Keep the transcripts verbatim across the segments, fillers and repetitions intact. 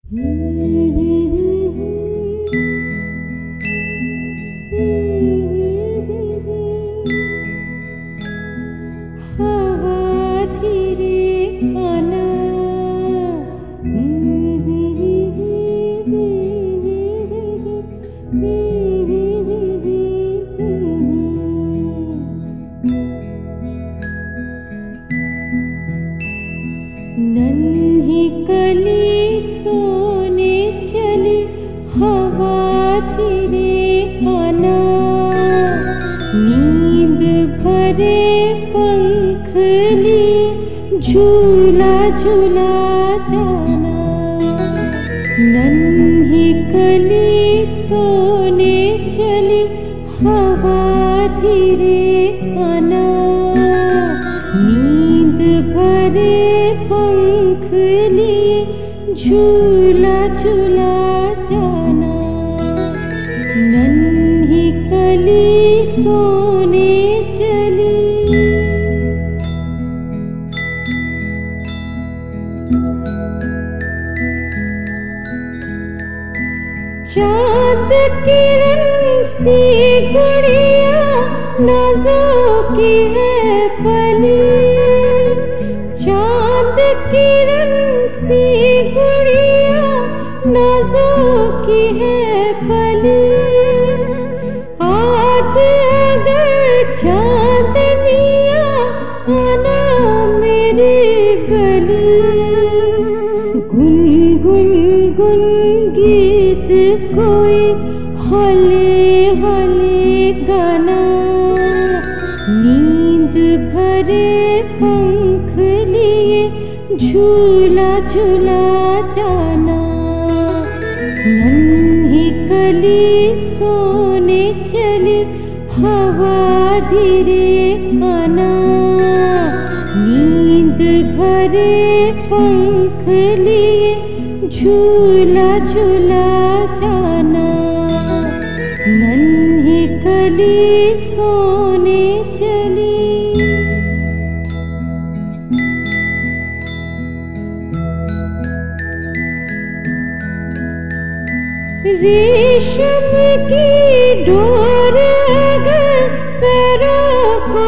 नन्ही कली सोने चली हवा धीरे आना, नींद भरे पंख लिए झूला झूला जाना। नन्ही कली सोने चली हवा धीरे आना, नींद भरे पंख लिए झूला झूला जाना। नन्ही कली सोने चली। चाँद किरण सी गुड़िया नाज़ुकी है पली, चाँद किरण सी गुड़िया नाज़ुकी है पली। आज अगर चाँदनिया आना मेरी गली, गुन गुन गुन गीत कोई हौले हौले गाना। नींद भरे पंख लिए झूला झूला जाना। नन्ही कली सोने चली हवा धीरे आना, नींद भरे पंख लिए झूला झूला जाना। नन्ही कली सोने चली। रेशम की डोर अगर पैरों को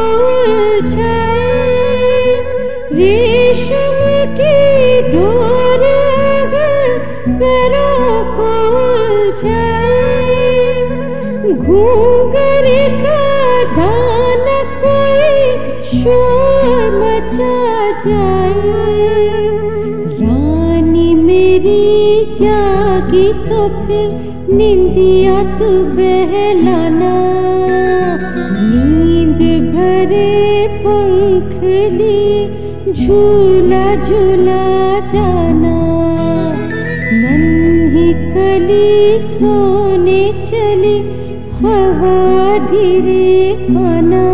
उलझाए, रेशम की डोर अगर पैरों को उलझाए, घूंघर का दाना कोई शोर मचा जाए। रानी मेरी जागी तो फिर निंदिया तू बहलाना। नींद भरे पंख लिए झूला झूला जाना। नन्ही कली सोने चली हवा धीरे आना,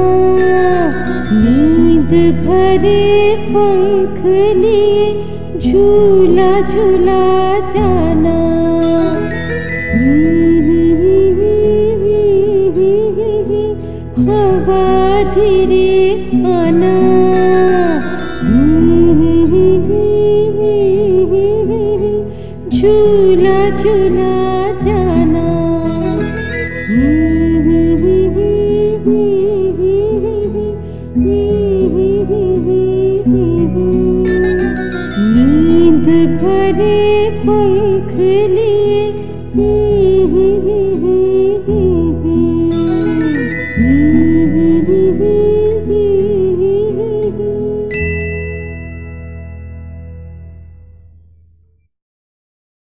नींद भरे पंख लिए झूला झूला जाना। हवा धीरे आना, झूला झूला जाना। नींद भरे पंख